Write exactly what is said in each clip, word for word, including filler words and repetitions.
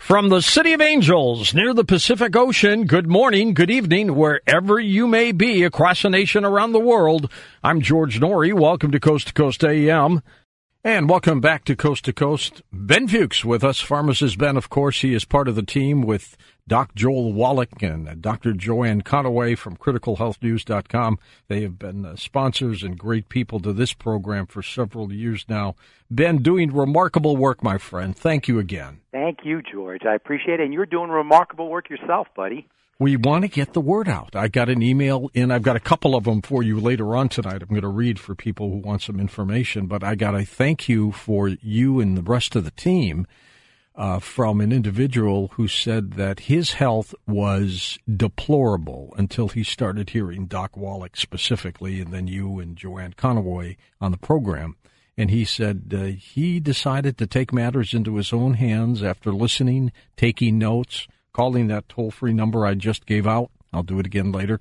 From the City of Angels, near the Pacific Ocean, good morning, good evening, wherever you may be across the nation, around the world. I'm George Norrie. Welcome to Coast to Coast A M. And welcome back to Coast to Coast. Ben Fuchs with us. Pharmacist Ben, of course. He is part of the team with Doc Joel Wallach and Doctor Joanne Conaway from critical health news dot com. They have been uh, sponsors and great people to this program for several years now. Ben, doing remarkable work, my friend. Thank you again. Thank you, George. I appreciate it. And you're doing remarkable work yourself, buddy. We want to get the word out. I got an email in. I've got a couple of them for you later on tonight. I'm going to read for people who want some information. But I got a thank you for you and the rest of the team uh, from an individual who said that his health was deplorable until he started hearing Doc Wallach specifically, and then you and Joanne Conaway on the program. And he said uh, he decided to take matters into his own hands after listening, taking notes, calling that toll-free number I just gave out. I'll do it again later.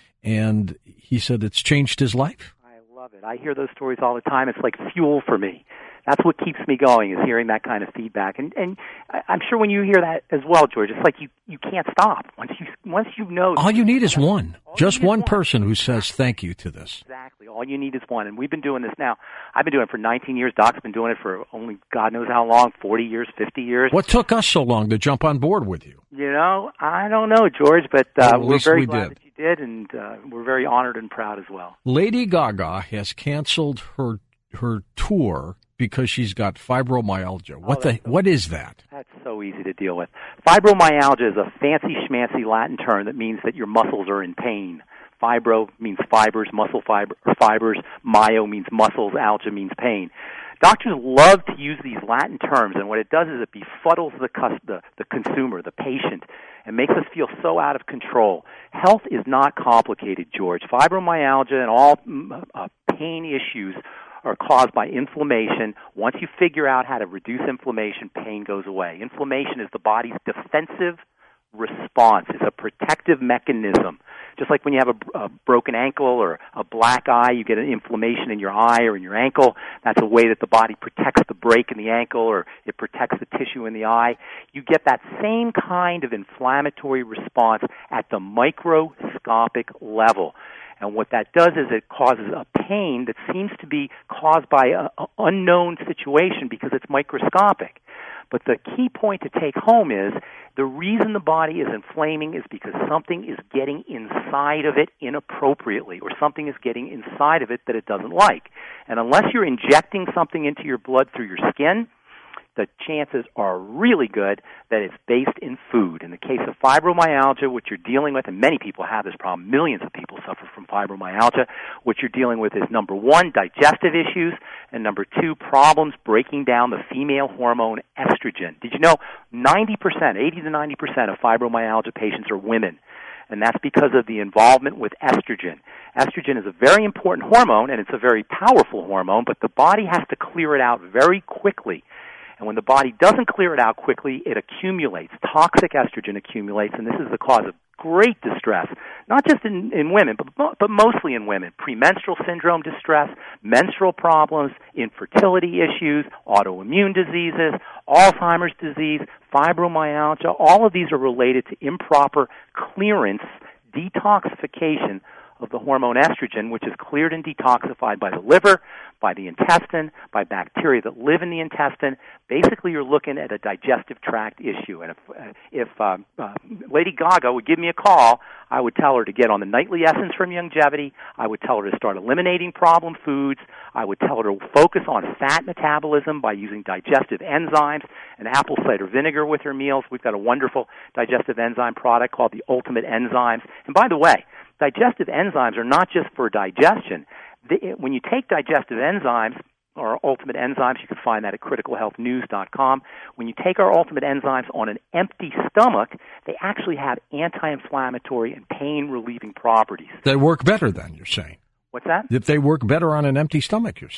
And he said it's changed his life. I love it. I hear those stories all the time. It's like fuel for me. That's what keeps me going, is hearing that kind of feedback. And and I'm sure when you hear that as well, George, it's like you, you can't stop. Once you once you know. All you need is one. Just one person who says thank you to this. Exactly. All you need is one. And we've been doing this now. I've been doing it for nineteen years. Doc's been doing it for only God knows how long, forty years, fifty years. What took us so long to jump on board with you? You know, I don't know, George, but uh, well, we're very we glad did. that you did, and uh, we're very honored and proud as well. Lady Gaga has canceled her her tour because she's got fibromyalgia. What oh, the? So, what is that? That's so easy to deal with. Fibromyalgia is a fancy schmancy Latin term that means that your muscles are in pain. Fibro means fibers, muscle fiber, or fibers. Myo means muscles. Algia means pain. Doctors love to use these Latin terms, and what it does is it befuddles the, cus- the, the consumer, the patient, and makes us feel so out of control. Health is not complicated, George. Fibromyalgia and all uh, pain issues are caused by inflammation. Once you figure out how to reduce inflammation, pain goes away. Inflammation is the body's defensive response. It's a protective mechanism. Just like when you have a, a broken ankle or a black eye, you get an inflammation in your eye or in your ankle. That's a way that the body protects the break in the ankle, or it protects the tissue in the eye. You get that same kind of inflammatory response at the microscopic level. And what that does is it causes a pain that seems to be caused by an unknown situation because it's microscopic. But the key point to take home is the reason the body is inflaming is because something is getting inside of it inappropriately, or something is getting inside of it that it doesn't like. And unless you're injecting something into your blood through your skin, the chances are really good that it's based in food. In the case of fibromyalgia, what you're dealing with, and many people have this problem, millions of people suffer from fibromyalgia, what you're dealing with is, number one, digestive issues, and number two, problems breaking down the female hormone estrogen. Did you know ninety percent, eighty to ninety percent of fibromyalgia patients are women? And that's because of the involvement with estrogen. Estrogen is a very important hormone, and it's a very powerful hormone, but the body has to clear it out very quickly. And when the body doesn't clear it out quickly, it accumulates. Toxic estrogen accumulates, and this is the cause of great distress, not just in, in women, but, but mostly in women. Premenstrual syndrome distress, menstrual problems, infertility issues, autoimmune diseases, Alzheimer's disease, fibromyalgia. All of these are related to improper clearance, detoxification of the hormone estrogen, which is cleared and detoxified by the liver, by the intestine, by bacteria that live in the intestine. Basically, you're looking at a digestive tract issue. And if, uh, if uh, uh, Lady Gaga would give me a call, I would tell her to get on the Nightly Essence from Youngevity. I would tell her to start eliminating problem foods. I would tell her to focus on fat metabolism by using digestive enzymes and apple cider vinegar with her meals. We've got a wonderful digestive enzyme product called the Ultimate Enzymes. And by the way, digestive enzymes are not just for digestion. The, when you take digestive enzymes, or Ultimate Enzymes, you can find that at critical health news dot com. When you take our Ultimate Enzymes on an empty stomach, they actually have anti-inflammatory and pain-relieving properties. They work better then, you're saying? What's that? If they work better on an empty stomach, you're saying? No.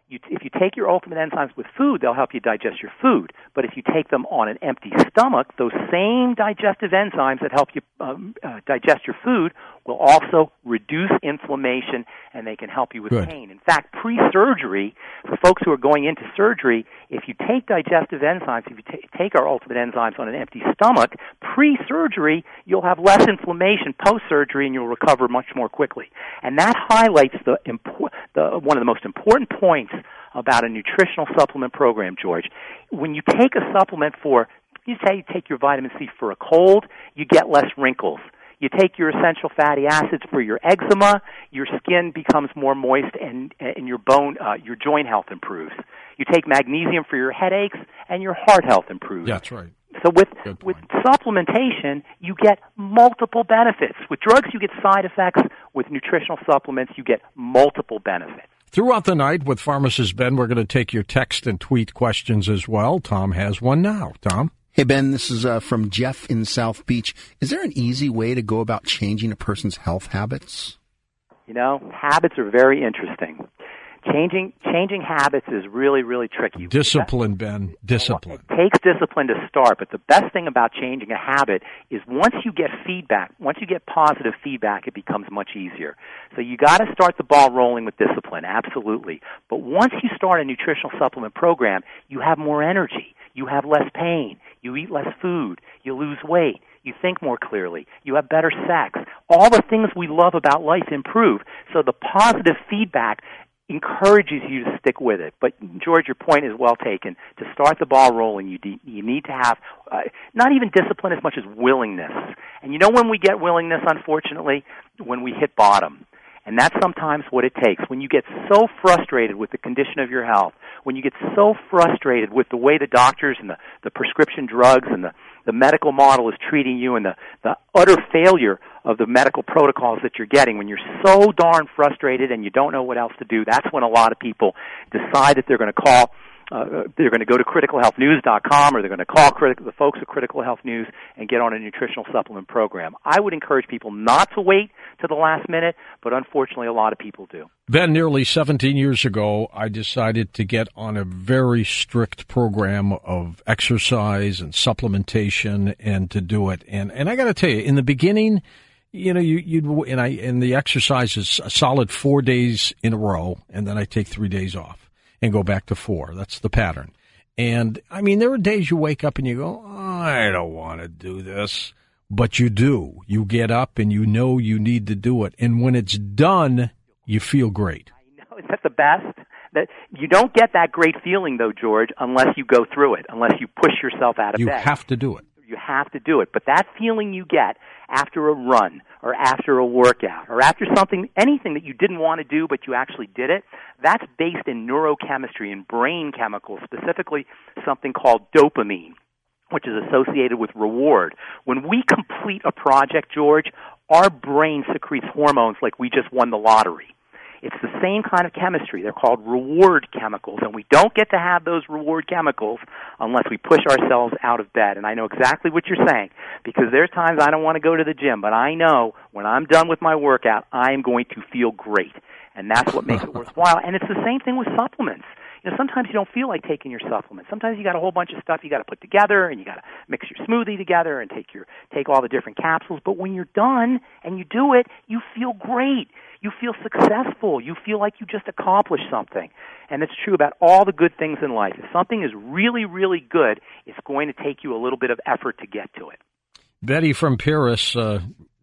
You, if you take your Ultimate Enzymes with food, they'll help you digest your food. But if you take them on an empty stomach, those same digestive enzymes that help you um, uh, digest your food will also reduce inflammation, and they can help you with Good. pain. In fact, pre-surgery, for folks who are going into surgery, if you take digestive enzymes, if you t- take our Ultimate Enzymes on an empty stomach, pre-surgery, you'll have less inflammation post-surgery, and you'll recover much more quickly. And that highlights the, impo- the one of the most important points about a nutritional supplement program, George. When you take a supplement for, you say you take your vitamin C for a cold, you get less wrinkles. You take your essential fatty acids for your eczema, your skin becomes more moist, and, and your bone, uh, your joint health improves. You take magnesium for your headaches, and your heart health improves. Yeah, that's right. So with with supplementation, you get multiple benefits. With drugs, you get side effects. With nutritional supplements, you get multiple benefits. Throughout the night with Pharmacist Ben, we're going to take your text and tweet questions as well. Tom has one now. Tom? Hey, Ben, this is uh, from Jeff in South Beach. Is there an easy way to go about changing a person's health habits? You know, habits are very interesting. Changing changing habits is really, really tricky. Discipline, Ben. Discipline. It takes discipline to start, but the best thing about changing a habit is once you get feedback, once you get positive feedback, it becomes much easier. So you got to start the ball rolling with discipline, absolutely. But once you start a nutritional supplement program, you have more energy. You have less pain. You eat less food. You lose weight. You think more clearly. You have better sex. All the things we love about life improve. So the positive feedback encourages you to stick with it. But, George, your point is well taken. To start the ball rolling, you, de- you need to have uh, not even discipline as much as willingness. And you know when we get willingness, unfortunately? When we hit bottom. And that's sometimes what it takes. When you get so frustrated with the condition of your health, when you get so frustrated with the way the doctors and the, the prescription drugs and the, the medical model is treating you and the, the utter failure of the medical protocols that you're getting, when you're so darn frustrated and you don't know what else to do, that's when a lot of people decide that they're going to call Uh, they're going to go to critical health news dot com or they're going to call critical, the folks at Critical Health News and get on a nutritional supplement program. I would encourage people not to wait to the last minute, but unfortunately a lot of people do. Ben, nearly seventeen years ago, I decided to get on a very strict program of exercise and supplementation and to do it. And and I got to tell you, in the beginning, you know, you you and I and the exercise is a solid four days in a row, and then I take three days off and go back to four. That's the pattern. And, I mean, there are days you wake up and you go, oh, I don't want to do this. But you do. You get up and you know you need to do it. And when it's done, you feel great. I know. Isn't that the best? That you don't get that great feeling, though, George, unless you go through it, unless you push yourself out of you bed. You have to do it. You have to do it. But that feeling you get after a run or after a workout or after something, anything that you didn't want to do but you actually did it, that's based in neurochemistry and brain chemicals, specifically something called dopamine, which is associated with reward. When we complete a project, George, our brain secretes hormones like we just won the lottery. It's the same kind of chemistry. They're called reward chemicals, and we don't get to have those reward chemicals unless we push ourselves out of bed. And I know exactly what you're saying, because there's times I don't want to go to the gym, but I know when I'm done with my workout, I am going to feel great, and that's what makes it worthwhile. And it's the same thing with supplements. You know, sometimes you don't feel like taking your supplements. Sometimes you got a whole bunch of stuff you got to put together, and you got to mix your smoothie together and take your take all the different capsules. But when you're done and you do it, you feel great. You feel successful. You feel like you just accomplished something. And it's true about all the good things in life. If something is really, really good, it's going to take you a little bit of effort to get to it. Betty from Paris uh,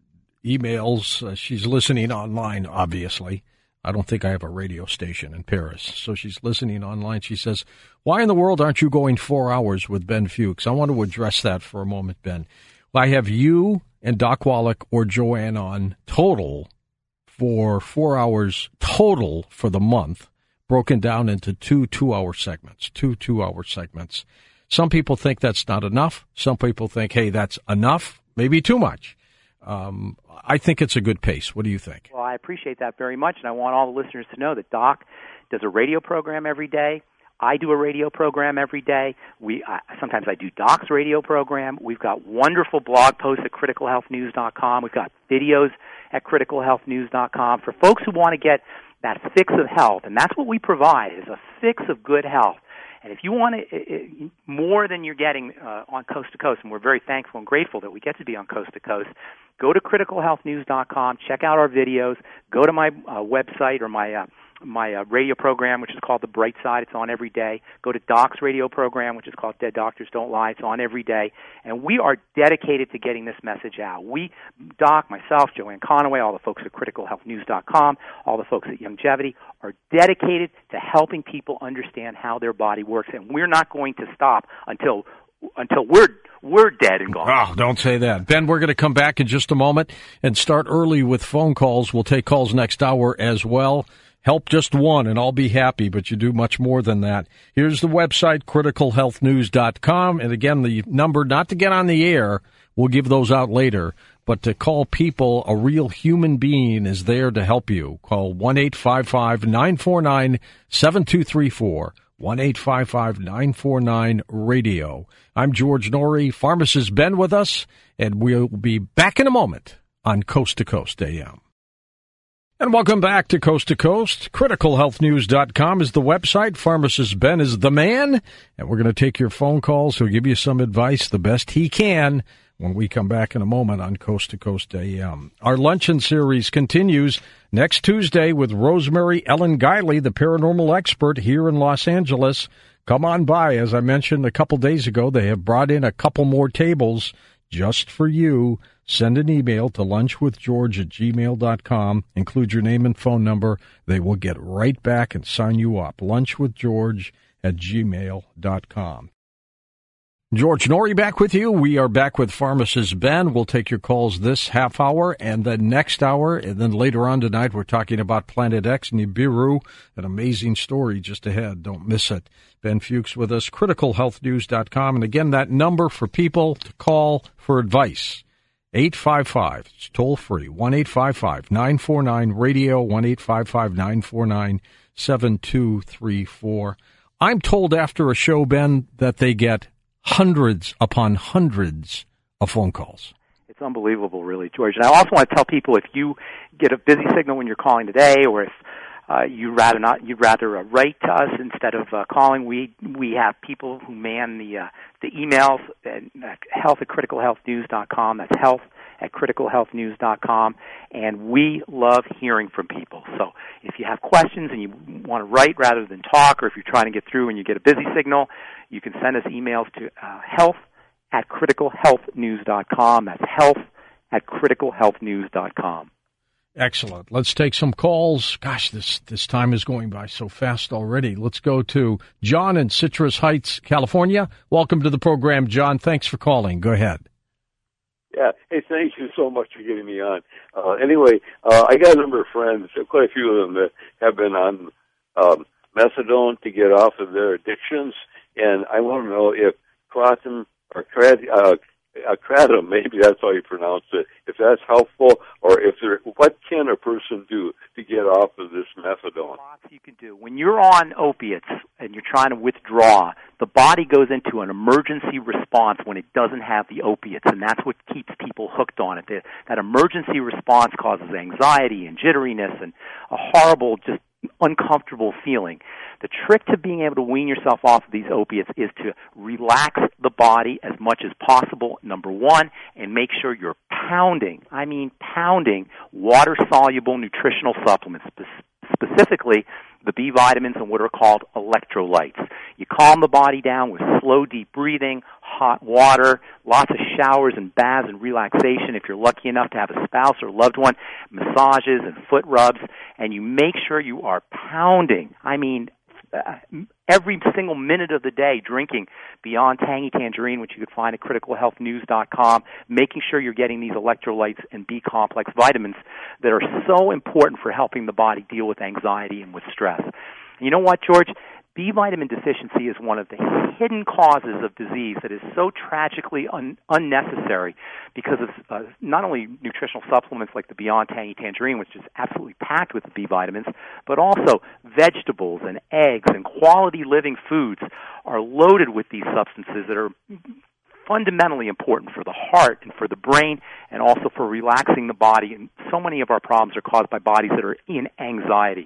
emails. Uh, she's listening online, obviously. I don't think I have a radio station in Paris. So she's listening online. She says, why in the world aren't you going four hours with Ben Fuchs? I want to address that for a moment, Ben. I have you and Doc Wallach or Joanne on total for four hours total for the month, broken down into two two-hour segments, two two-hour segments. Some people think that's not enough. Some people think, hey, that's enough, maybe too much. Um, I think it's a good pace. What do you think? Well, I appreciate that very much, and I want all the listeners to know that Doc does a radio program every day. I do a radio program every day. We uh, sometimes I do Doc's radio program. We've got wonderful blog posts at critical health news dot com. We've got videos at critical health news dot com. For folks who want to get that fix of health, and that's what we provide, is a fix of good health. And if you want it, it, it, more than you're getting uh, on Coast to Coast, and we're very thankful and grateful that we get to be on Coast to Coast, go to critical health news dot com, check out our videos, go to my uh, website or my uh, my uh, radio program, which is called The Bright Side. It's on every day. Go to Doc's radio program, which is called Dead Doctors Don't Lie. It's on every day. And we are dedicated to getting this message out. We, Doc, myself, Joanne Conaway, all the folks at critical health news dot com, all the folks at Youngevity are dedicated to helping people understand how their body works. And we're not going to stop until until we're we're dead and gone. Oh, don't say that. Ben, we're going to come back in just a moment and start early with phone calls. We'll take calls next hour as well. Help just one, and I'll be happy, but you do much more than that. Here's the website, critical health news dot com. And again, the number, not to get on the air, we'll give those out later, but to call people, a real human being is there to help you. Call one eight five five, nine four nine, seven two three four, one eight five five, nine four nine, radio. I'm George Noory, pharmacist Ben with us, and we'll be back in a moment on Coast to Coast A M. And welcome back to Coast to Coast. critical health news dot com is the website. Pharmacist Ben is the man. And we're going to take your phone calls. He'll give you some advice the best he can when we come back in a moment on Coast to Coast A M. Our luncheon series continues next Tuesday with Rosemary Ellen Guiley, the paranormal expert here in Los Angeles. Come on by. As I mentioned a couple days ago, they have brought in a couple more tables just for you. Send an email to lunchwithgeorge at gmail dot com. Include your name and phone number. They will get right back and sign you up. lunchwithgeorge at gmail dot com. George Noory back with you. We are back with Pharmacist Ben. We'll take your calls this half hour and then next hour. And then later on tonight, we're talking about Planet X, Nibiru, an amazing story just ahead. Don't miss it. Ben Fuchs with us, critical health news dot com. And again, that number for people to call for advice, eight five five, it's toll free, one eight five five, nine four nine, radio, one eight five five, nine four nine, seven two three four. I'm told after a show, Ben, that they get hundreds upon hundreds of phone calls. It's unbelievable, really, George. And I also want to tell people, if you get a busy signal when you're calling today, or if uh, you'd rather not, you'd rather uh, write to us instead of uh, calling, we we have people who man the uh, the emails at uh, health at critical health news dot com. That's health at critical health news dot com, and we love hearing from people. So if you have questions and you want to write rather than talk, or if you're trying to get through and you get a busy signal, you can send us emails to uh, health at critical health news dot com. That's health at critical health news dot com. Excellent. Let's take some calls. Gosh, this, this time is going by so fast already. Let's go to John in Citrus Heights, California. Welcome to the program, John. Thanks for calling. Go ahead. Yeah. Hey, thank you so much for getting me on. Uh, anyway, uh, I got a number of friends, quite a few of them that have been on um, methadone to get off of their addictions, and I want to know if kratom or crad, uh, uh, kratom, maybe that's how you pronounce it, if that's helpful, or if there, what can a person do to get off of this methadone? Lots you can do. When you're on opiates and you're trying to withdraw, the body goes into an emergency response when it doesn't have the opiates, and that's what keeps people hooked on it. That emergency response causes anxiety and jitteriness and a horrible, just uncomfortable feeling. The trick to being able to wean yourself off of these opiates is to relax the body as much as possible, number one, and make sure you're pounding, I mean pounding, water-soluble nutritional supplements, specifically the B vitamins and what are called electrolytes. You calm the body down with slow, deep breathing, hot water, lots of showers and baths and relaxation if you're lucky enough to have a spouse or loved one, massages and foot rubs, and you make sure you are pounding, I mean uh, every single minute of the day, drinking Beyond Tangy Tangerine, which you can find at critical health news dot com, making sure you're getting these electrolytes and B-complex vitamins that are so important for helping the body deal with anxiety and with stress. And you know what, George? B vitamin deficiency is one of the hidden causes of disease that is so tragically un- unnecessary because of uh, not only nutritional supplements like the Beyond Tangy Tangerine, which is absolutely packed with B vitamins, but also vegetables and eggs and quality living foods are loaded with these substances that are fundamentally important for the heart and for the brain and also for relaxing the body. And so many of our problems are caused by bodies that are in anxiety.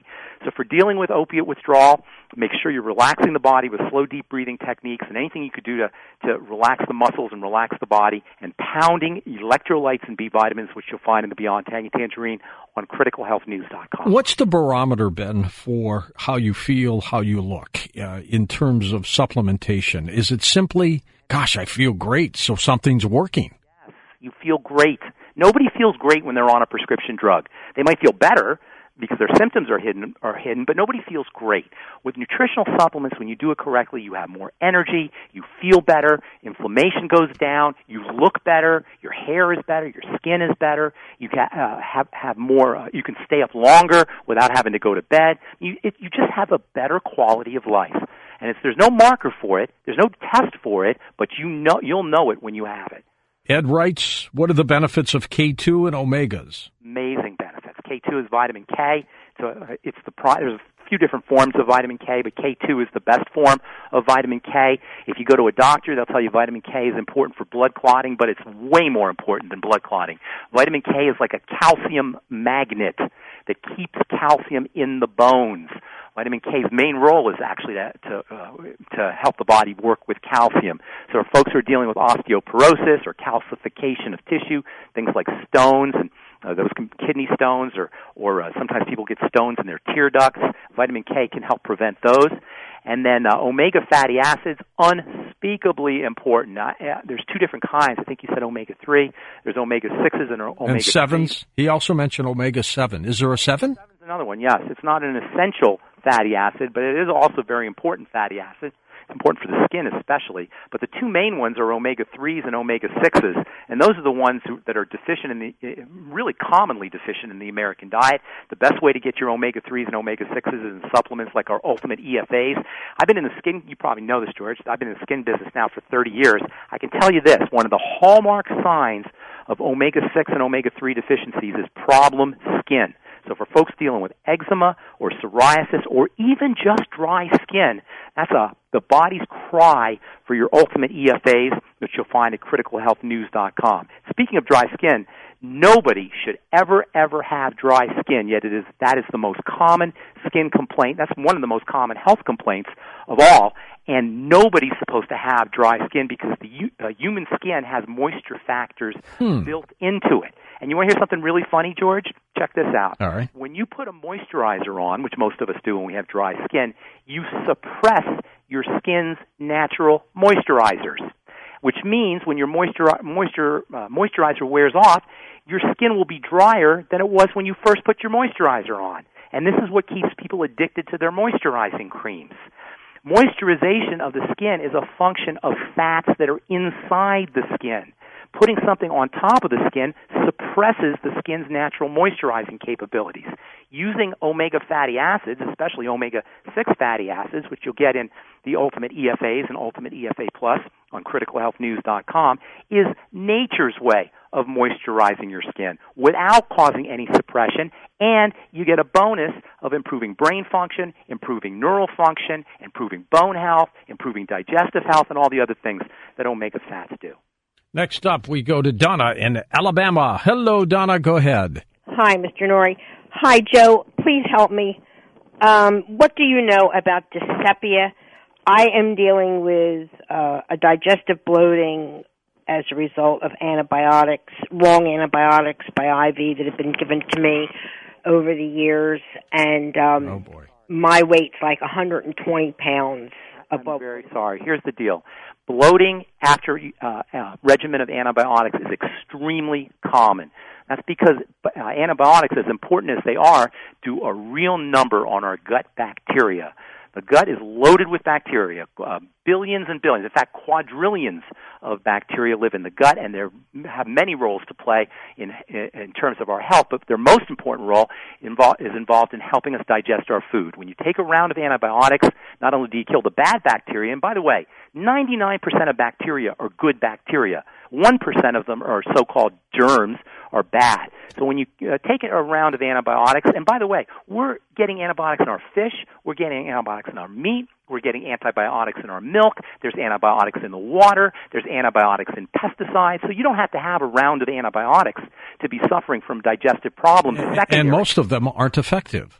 So for dealing with opiate withdrawal, make sure you're relaxing the body with slow, deep breathing techniques and anything you could do to, to relax the muscles and relax the body, and pounding electrolytes and B vitamins, which you'll find in the Beyond Tangy Tangerine on critical health news dot com. What's the barometer, Ben, for how you feel, how you look uh, in terms of supplementation? Is it simply, gosh, I feel great, so something's working? Yes, you feel great. Nobody feels great when they're on a prescription drug. They might feel better because their symptoms are hidden, are hidden, but nobody feels great. With nutritional supplements, when you do it correctly, you have more energy, you feel better, inflammation goes down, you look better, your hair is better, your skin is better, you can uh, have have more, uh, you can stay up longer without having to go to bed. You it, you just have a better quality of life. And it's, there's no marker for it, there's no test for it, but you know you'll know it when you have it. Ed writes, what are the benefits of K two and omegas? Amazing benefits. K two is vitamin K. So it's the there's a few different forms of vitamin K, but K two is the best form of vitamin K. If you go to a doctor, they'll tell you vitamin K is important for blood clotting, but it's way more important than blood clotting. Vitamin K is like a calcium magnet that keeps calcium in the bones. Vitamin K's main role is actually to to, uh, to help the body work with calcium. So for folks who are dealing with osteoporosis or calcification of tissue, things like stones and uh, those kidney stones, or or uh, sometimes people get stones in their tear ducts, vitamin K can help prevent those. And then uh, omega fatty acids, unspeakably important. Uh, uh, there's two different kinds. I think you said omega three. There's omega sixes and omega and sevens. He also mentioned omega seven. Is there a seven? Seven's another one. Yes, it's not an essential fatty acid, but it is also very important fatty acid. It's important for the skin especially. But the two main ones are omega threes and omega sixes, and those are the ones who, that are deficient in the, really commonly deficient in the American diet. The best way to get your omega threes and omega sixes is in supplements like our Ultimate E F As. I've been in the skin, you probably know this, George, I've been in the skin business now for thirty years. I can tell you this, one of the hallmark signs of omega six and omega three deficiencies is problem skin. So for folks dealing with eczema or psoriasis or even just dry skin, that's a the body's cry for your Ultimate E F As, which you'll find at critical health news dot com. Speaking of dry skin, nobody should ever, ever have dry skin, yet it is that is the most common skin complaint. That's one of the most common health complaints of all, and nobody's supposed to have dry skin because the uh, human skin has moisture factors hmm. built into it. And you want to hear something really funny, George? Check this out. All right. When you put a moisturizer on, which most of us do when we have dry skin, you suppress your skin's natural moisturizers, which means when your moisture, moisture, uh, moisturizer wears off, your skin will be drier than it was when you first put your moisturizer on. And this is what keeps people addicted to their moisturizing creams. Moisturization of the skin is a function of fats that are inside the skin. Putting something on top of the skin suppresses the skin's natural moisturizing capabilities. Using omega fatty acids, especially omega six fatty acids, which you'll get in the Ultimate E F As and Ultimate E F A Plus on critical health news dot com, is nature's way of moisturizing your skin without causing any suppression, and you get a bonus of improving brain function, improving neural function, improving bone health, improving digestive health, and all the other things that omega fats do. Next up, we go to Donna in Alabama. Hello, Donna. Go ahead. Hi, Mister Norrie. Hi, Joe. Please help me. Um, what do you know about dyspepsia? I am dealing with uh, a digestive bloating as a result of antibiotics, wrong antibiotics by I V that have been given to me over the years, and um, oh boy. my weight's like one hundred twenty pounds above. I'm very sorry. Here's the deal. Bloating after uh, a regimen of antibiotics is extremely common. That's because uh, antibiotics, as important as they are, do a real number on our gut bacteria. The gut is loaded with bacteria, uh, billions and billions, in fact, quadrillions of bacteria live in the gut, and they have many roles to play in, in in terms of our health, but their most important role invo- is involved in helping us digest our food. When you take a round of antibiotics, not only do you kill the bad bacteria, and by the way, ninety-nine percent of bacteria are good bacteria. one percent of them are so-called germs, are bad. So when you uh, take a round of antibiotics, and by the way, we're getting antibiotics in our fish, we're getting antibiotics in our meat, we're getting antibiotics in our milk, there's antibiotics in the water, there's antibiotics in pesticides, so you don't have to have a round of antibiotics to be suffering from digestive problems. And, and most of them aren't effective.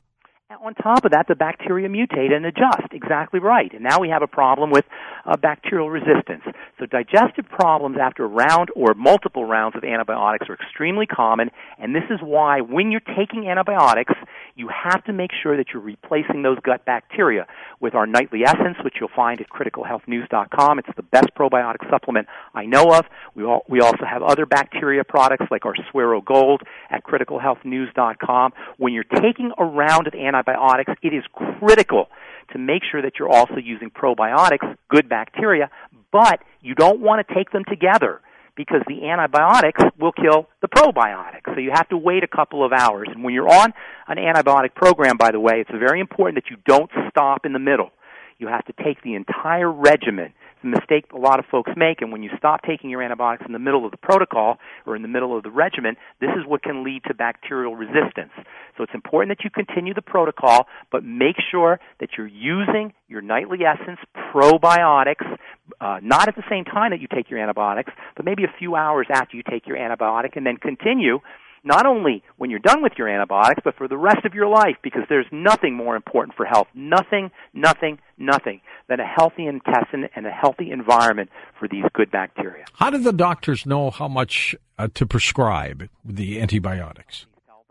On top of that, the bacteria mutate and adjust. Exactly right. And now we have a problem with uh, bacterial resistance. So digestive problems after a round or multiple rounds of antibiotics are extremely common, and this is why when you're taking antibiotics, you have to make sure that you're replacing those gut bacteria with our Nightly Essence, which you'll find at critical health news dot com. It's the best probiotic supplement I know of. We, all, we also have other bacteria products like our Swero Gold at critical health news dot com. When you're taking a round of antibiotics, Antibiotics, it is critical to make sure that you're also using probiotics, good bacteria, but you don't want to take them together because the antibiotics will kill the probiotics. So you have to wait a couple of hours. And when you're on an antibiotic program, by the way, it's very important that you don't stop in the middle. You have to take the entire regimen. It's a mistake a lot of folks make, and when you stop taking your antibiotics in the middle of the protocol or in the middle of the regimen, this is what can lead to bacterial resistance. So it's important that you continue the protocol, but make sure that you're using your Nightly Essence probiotics, uh, not at the same time that you take your antibiotics, but maybe a few hours after you take your antibiotic, and then continue not only when you're done with your antibiotics, but for the rest of your life, because there's nothing more important for health, nothing, nothing, nothing, than a healthy intestine and a healthy environment for these good bacteria. How do the doctors know how much uh, to prescribe the antibiotics?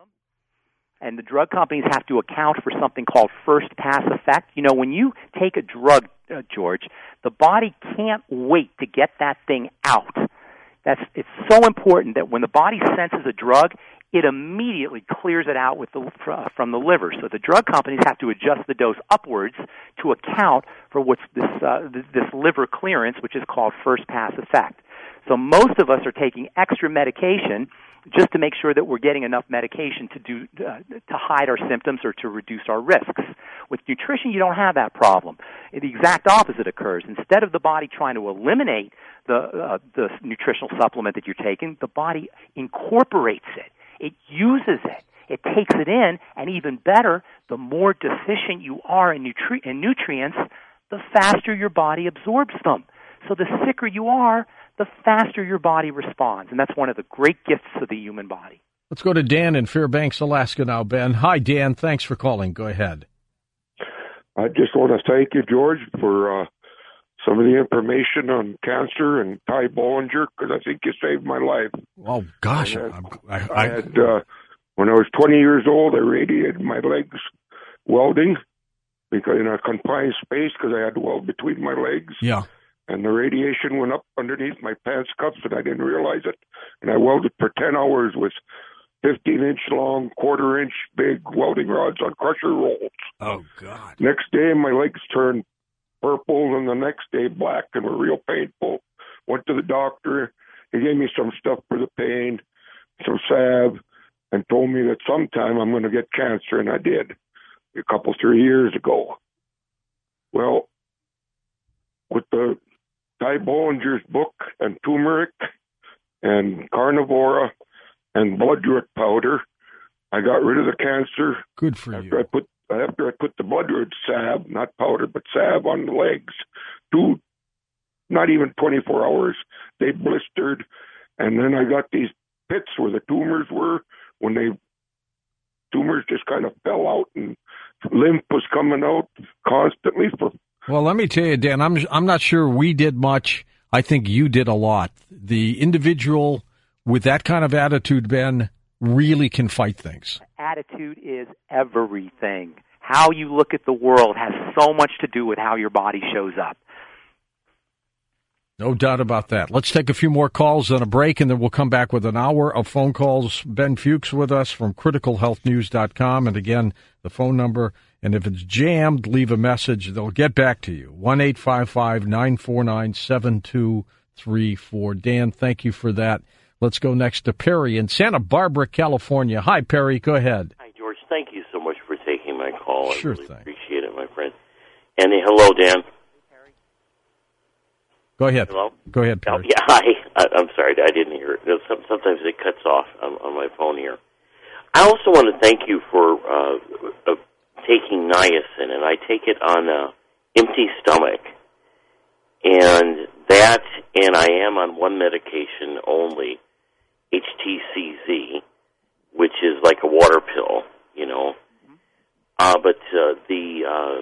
And the drug companies have to account for something called first pass effect. You know, when you take a drug, uh, George, the body can't wait to get that thing out. That's, it's so important that when the body senses a drug, it immediately clears it out with the, from the liver. So the drug companies have to adjust the dose upwards to account for what's this, uh, this liver clearance, which is called first pass effect. So most of us are taking extra medication just to make sure that we're getting enough medication to do uh, to hide our symptoms or to reduce our risks. With nutrition, you don't have that problem. The exact opposite occurs. Instead of the body trying to eliminate the uh, the nutritional supplement that you're taking, the body incorporates it. It uses it. It takes it in, and even better, the more deficient you are in, nutri- in nutrients, the faster your body absorbs them. So the sicker you are, the faster your body responds. And that's one of the great gifts of the human body. Let's go to Dan in Fairbanks, Alaska now, Ben. Hi, Dan. Thanks for calling. Go ahead. I just want to thank you, George, for uh, some of the information on cancer and Ty Bollinger, because I think you saved my life. Oh, gosh. I had, I, I, I had uh, when I was twenty years old, I radiated my legs welding because in a confined space because I had to weld between my legs. Yeah. And the radiation went up underneath my pants cuffs, and I didn't realize it. And I welded for ten hours with fifteen-inch long, quarter-inch big welding rods on crusher rolls. Oh, God. Next day, my legs turned purple, and the next day black, and were real painful. Went to the doctor. He gave me some stuff for the pain, some salve, and told me that sometime I'm going to get cancer, and I did a couple, three years ago. Well, with the Ty Bollinger's book and turmeric and carnivora and bloodroot powder, I got rid of the cancer. Good for after you. I put after I put the bloodroot salve, not powder, but salve on the legs. Two, not even twenty-four hours, they blistered, and then I got these pits where the tumors were. When they tumors just kind of fell out, and lymph was coming out constantly for. Well, let me tell you, Dan, I'm I'm not sure we did much. I think you did a lot. The individual with that kind of attitude, Ben, really can fight things. Attitude is everything. How you look at the world has so much to do with how your body shows up. No doubt about that. Let's take a few more calls and a break, and then we'll come back with an hour of phone calls. Ben Fuchs with us from critical health news dot com. And again, the phone number. And if it's jammed, leave a message. They'll get back to you. one eight five five nine four nine seven two three four. Dan, thank you for that. Let's go next to Perry in Santa Barbara, California. Hi, Perry. Go ahead. Hi, George. Thank you so much for taking my call. Sure I really thing. appreciate it, my friend. And uh, hello, Dan. Go ahead. Hello? Go ahead, Perry. Oh, yeah, hi. I, I'm sorry. I didn't hear it. Some, sometimes it cuts off on, on my phone here. I also want to thank you for uh, uh, taking niacin, and I take it on an empty stomach. And that, and I am on one medication only, H T C Z, which is like a water pill, you know. Uh, but uh, the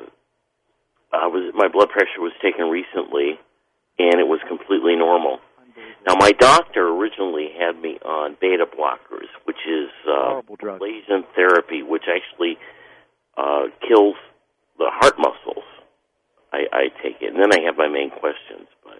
uh, I was my blood pressure was taken recently, and it was completely normal. Now, my doctor originally had me on beta blockers, which is uh, laser therapy, which actually uh, kills the heart muscles. I, I take it, and then I have my main questions. But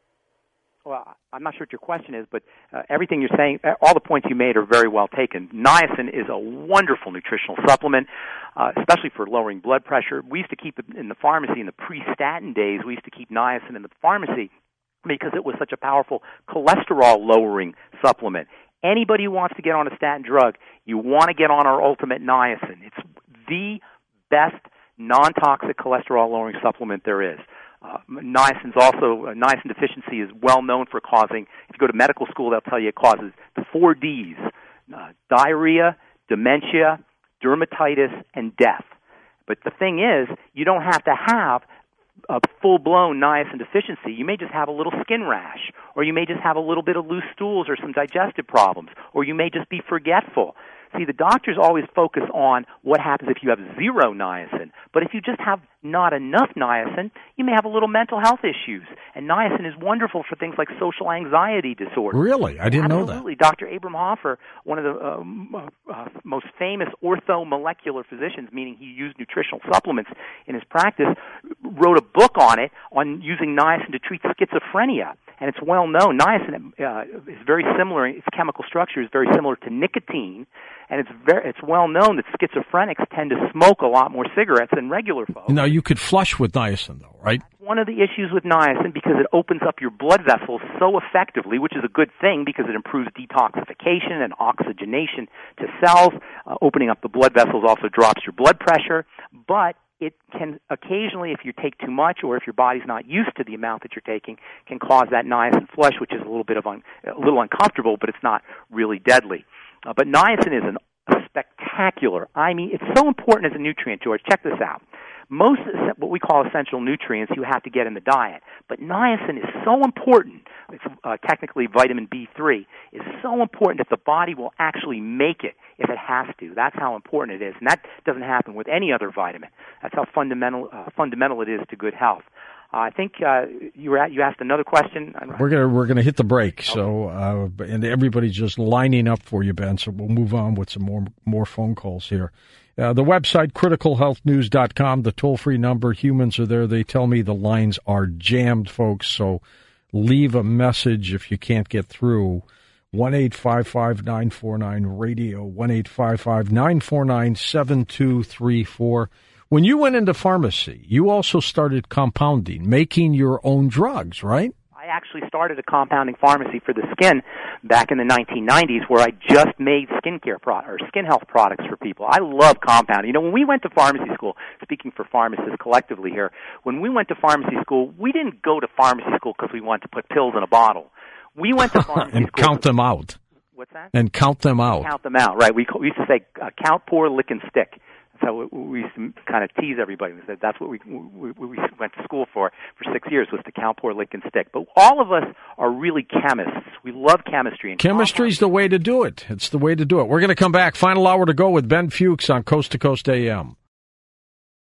well, I'm not sure what your question is, but uh, everything you're saying, all the points you made are very well taken. Niacin is a wonderful nutritional supplement, uh, especially for lowering blood pressure. We used to keep it in the pharmacy in the pre-statin days. We used to keep niacin in the pharmacy because it was such a powerful cholesterol-lowering supplement. Anybody who wants to get on a statin drug, you want to get on our Ultimate Niacin. It's the best non-toxic cholesterol-lowering supplement there is. Uh, niacin's also, uh, niacin deficiency is well known for causing, if you go to medical school, they'll tell you it causes the four Ds, uh, diarrhea, dementia, dermatitis, and death. But the thing is, you don't have to have a full-blown niacin deficiency. You may just have a little skin rash, or you may just have a little bit of loose stools or some digestive problems, or you may just be forgetful. See, the doctors always focus on what happens if you have zero niacin. But if you just have not enough niacin, you may have a little mental health issues. And niacin is wonderful for things like social anxiety disorders. Really? I didn't Absolutely. know that. Absolutely. Doctor Abram Hoffer, one of the uh, uh, most famous orthomolecular physicians, meaning he used nutritional supplements in his practice, wrote a book on it, on using niacin to treat schizophrenia. And it's well known. Niacin uh, is very similar, its chemical structure is very similar to nicotine. And it's very, it's well known that schizophrenics tend to smoke a lot more cigarettes than regular folks. Now, you could flush with niacin, though, right? That's one of the issues with niacin because it opens up your blood vessels so effectively, which is a good thing because it improves detoxification and oxygenation to cells. Uh, opening up the blood vessels also drops your blood pressure, but it can occasionally, if you take too much or if your body's not used to the amount that you're taking, can cause that niacin flush, which is a little bit of un, a little uncomfortable, but it's not really deadly. Uh, but niacin is an, a spectacular, I mean, it's so important as a nutrient, George. Check this out. Most what we call essential nutrients you have to get in the diet, but niacin is so important, it's uh, technically vitamin B three, is so important that the body will actually make it if it has to. That's how important it is, and that doesn't happen with any other vitamin. That's how fundamental uh, fundamental it is to good health. Uh, I think uh, you were at, you asked another question. We're gonna we're gonna hit the break. Okay. So uh, and everybody's just lining up for you, Ben. So we'll move on with some more more phone calls here. Uh, the website critical health news dot com. The toll free number. Humans are there. They tell me the lines are jammed, folks. So leave a message if you can't get through. One eight five five nine four nine radio. One eight five five nine four nine seven two three four. When you went into pharmacy, you also started compounding, making your own drugs, right? I actually started a compounding pharmacy for the skin back in the nineteen nineties where I just made skincare pro- or skin health products for people. I love compounding. You know, when we went to pharmacy school, speaking for pharmacists collectively here, when we went to pharmacy school, we didn't go to pharmacy school because we wanted to put pills in a bottle. We went to pharmacy and school. count them out. What's that? And count them out. Count them out, right. We, we used to say, uh, count, pour, lick, and stick. So we used to kind of tease everybody. We said that's what we, we we went to school for for six years was to count, pour, lick, and stick. But all of us are really chemists. We love chemistry. And chemistry's the way to do it. It's the way to do it. We're going to come back. Final hour to go with Ben Fuchs on Coast to Coast A M.